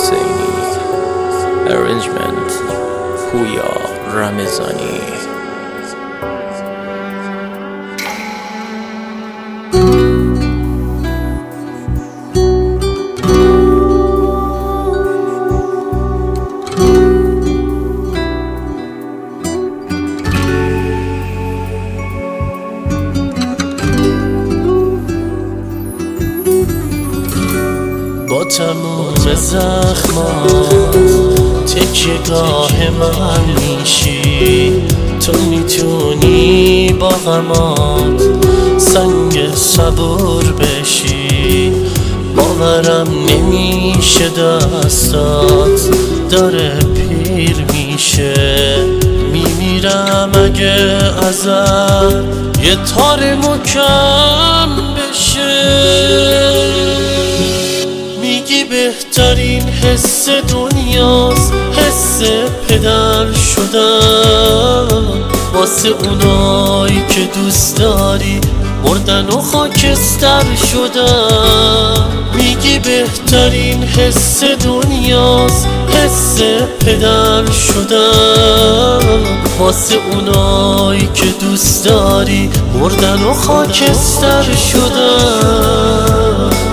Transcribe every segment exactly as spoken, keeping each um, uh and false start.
حسینی. Arrangement پویا رمضانی. با تموم زخمات تکیه‌گاه من میشی، تو میتونی با غمات سنگ صبور بشی. باورم نمیشه دستات داره پیر میشه، میمیرم اگه ازت یه تار مکم بشه. میگی بهترین حس دنیاست حس پدر شدن، واسه اونایی که دوست داری مردن و خاکستر شدن. میگی بهترین حس دنیاست حس پدر شدن، واسه اونایی که دوست داری مردن و خاکستر شدن.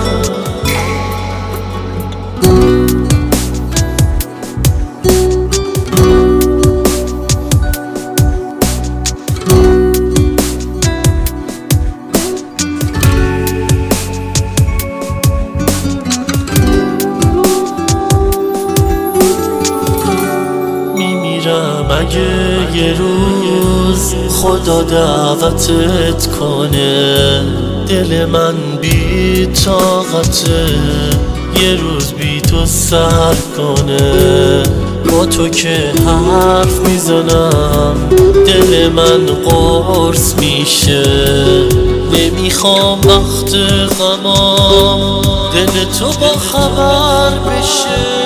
اگه یه روز خدا دعوتت کنه، دل من بی طاقته یه روز بی تو سر کنه. با تو که حرف میزنم دل من قرص میشه، نمیخوام وقت غمام دل تو با خبر بشه.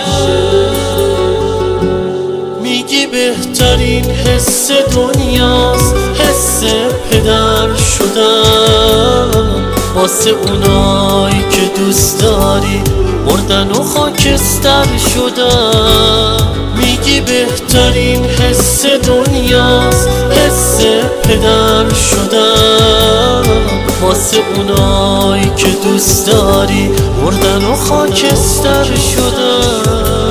میگی بهترین حس دنیاست حس پدر شدن، واسه اونایی که دوست داری مردن و خاکستر شدن. میگی بهترین حس دنیاست حس پدر شدن، واسه اونایی که دوست داری مردن و خاکستر شدن.